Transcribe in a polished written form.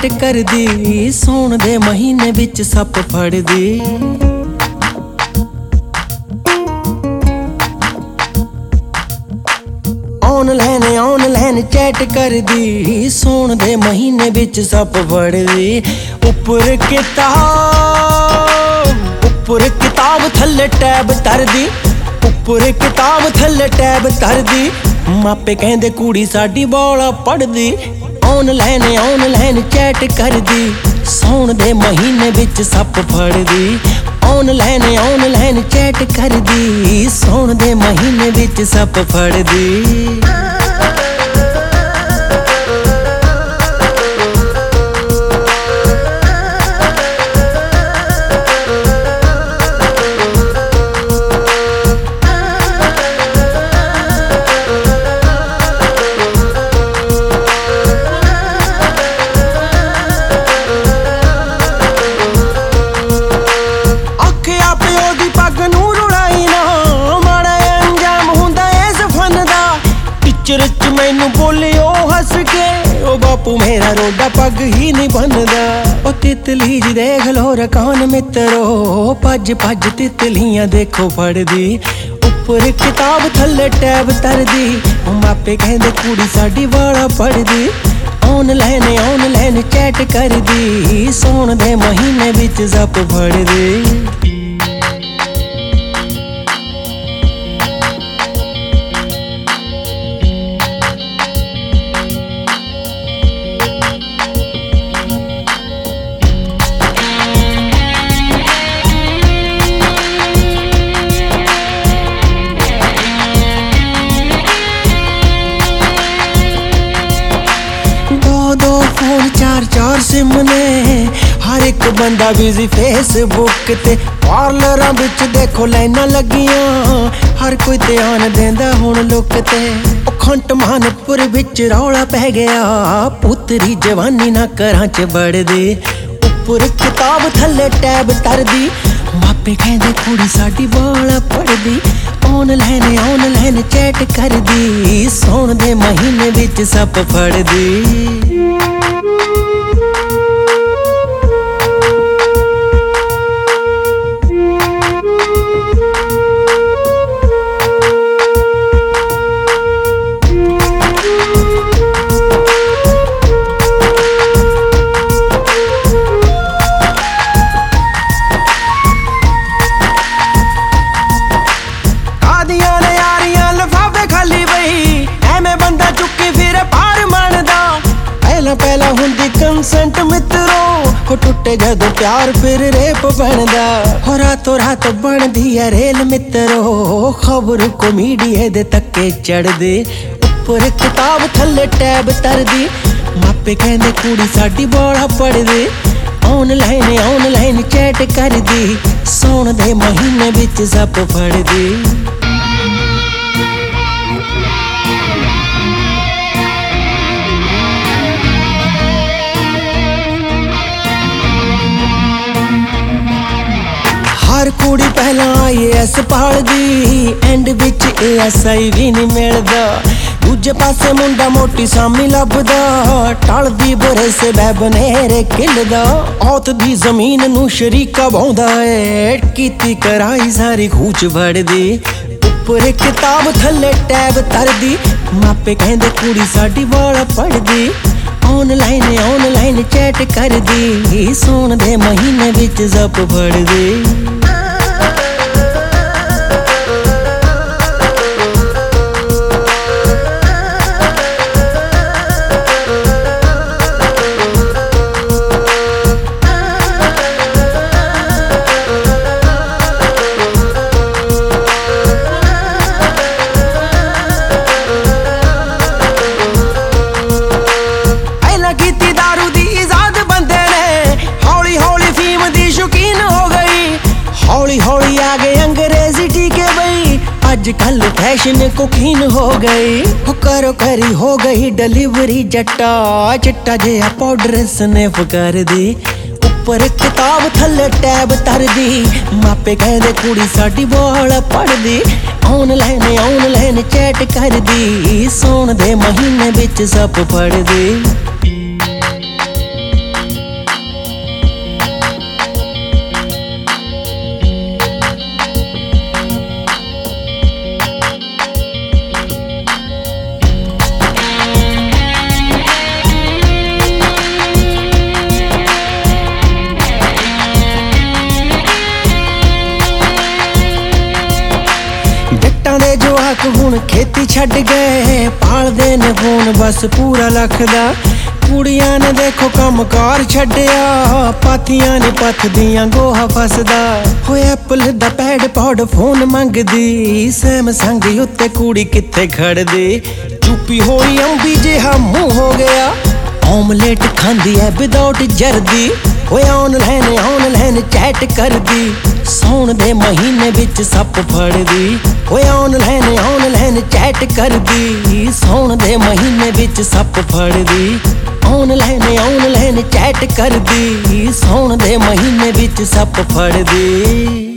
Chat करदी, सौण दे महीने विच सप फड़दी। ऑनलाइन चैट करदी, सौण दे महीने विच सप फड़दी। उपर किताब थल्ले टैब तरदी, उपर किताब थल्ले टैब तरदी। मापे कहंदे कुड़ी साडी बाला पढ़दी। ऑनलाइन चैट करदी, सौण दे महीने विच सप फड़दी। ऑनलाइन चैट करदी, सौण दे महीने विच सप फड़दी। मैनू बोले ओ हस के, ओ बापू मेरा रोडा पग ही नहीं बनदा। ओ तितली जी देख लो रकान मित्रो, भज भज तितलियां देखो फड़दी। उपर किताब थल्ले टैब तरदी, मापे कहंदे कुड़ी साडी वाला पढ़दी। ऑनलाइन चैट करदी, सौण दे महीने विच सप फड़दी। दो फोन चार सिम ने, हर एक बंदा बिजी फेसबुक ते। पार्लरां विच देखो लाइनां लगियां, हर कोई ध्यान देंदा हुण लुक ते। खंट मानपुर विच रौला पै गया, पुतरी जवानी ना घरां च बड़दी। उपर किताब थल्ले टैब तरदी, मापे कहंदे कुड़ी साडी बाला पढ़दी। ऑनलाइन चैट करदी, सौण दे महीने विच सप फड़दी। पहला हुंदी कंसेंट मित्रो, हो टुटे जदों प्यार फिर रेप बनदा। हो रातों रात बनदी है रेल मित्रो, खबर को मीडिया दे तक्के चढ़दे। उपर किताब थल्ले टैब तरदी, मापे कहंदे कुड़ी साडी बाला पढ़दी। ऑनलाइन चैट करदी, सौण दे महीने विच सप फड़दी। हर कुड़ी पहला IAS पढ़दी, एंड विच ASI भी नहीं मिलदा। दूजे पासे मुंडा मोटी सामी लभदा, टलदी बुरे से बैबनेरे किलदा। औत दी जमीन नू शरीका बाउंदा है, कीती कराई सारी खूच वड़दी। उपर किताब थल्ले टैब तरदी, मापे कहंदे कुड़ी साडी बाला पढ़दी। ऑनलाइन चैट करदी, सौण दे महीने विच सप फड़दी। हौली आ गए अंग्रेजी टीके बई, आजकल फैशन कोकीन हो गई। हो करो करी हो गई डिलीवरी जट्टा, चिट्टा जिहा पाउडर स्निफ कर दी। उपर किताब थल्ले टैब तरदी, मापे कहंदे कुड़ी साडी बाला पढ़दी। ऑनलाइन चैट करदी, सौण दे महीने विच सप फड़दी। ਲੋਕ ਹੁਣ ਖੇਤੀ ਛੱਡ ਗਏ, ਪਾਲਦੇ ਨੇ ਫੋਨ ਬਸ ਪੂਰਾ ਲੱਖ ਦਾ। ਕੁੜੀਆਂ ਨੇ ਦੇਖੋ ਕੰਮਕਾਰ ਛੱਡਿਆ, ਪਾਥੀਆਂ ਨੇ ਪੱਥਦੀਆਂ ਗੋਹਾ ਫਸਦਾ। ਹੋਏ ਐਪਲ ਦਾ ਪੈਡ ਪੌਡ ਫੋਨ ਮੰਗਦੀ, ਸੈਮਸੰਗ ਉੱਤੇ ਕੁੜੀ ਕਿੱਥੇ ਖੜਦੀ। ਚੁੱਪੀ ਹੋਈ ਅੰਬੀ ਜਿਹਾ ਮੂੰਹ ਹੋ ਗਿਆ, ਆਮਲੇਟ ਖਾਂਦੀ ਐ ਵਿਦਆਊਟ ਜਰਦੀ। ਹੋਏ ਆਨਲਾਈਨ ਚੈਟ ਕਰਦੀ, ਸੌਣ ਦੇ ਮਹੀਨੇ ਵਿੱਚ ਸੱਪ ਫੜਦੀ। ਹੋਏ ਆਨਲਾਈਨ ਚੈਟ ਕਰਦੀ, ਸੌਣ ਦੇ ਮਹੀਨੇ ਵਿੱਚ ਸੱਪ ਫੜਦੀ। ਆਨਲਾਈਨ ਚੈਟ ਕਰਦੀ, ਸੌਣ ਦੇ ਮਹੀਨੇ ਵਿੱਚ ਸੱਪ ਫੜਦੀ।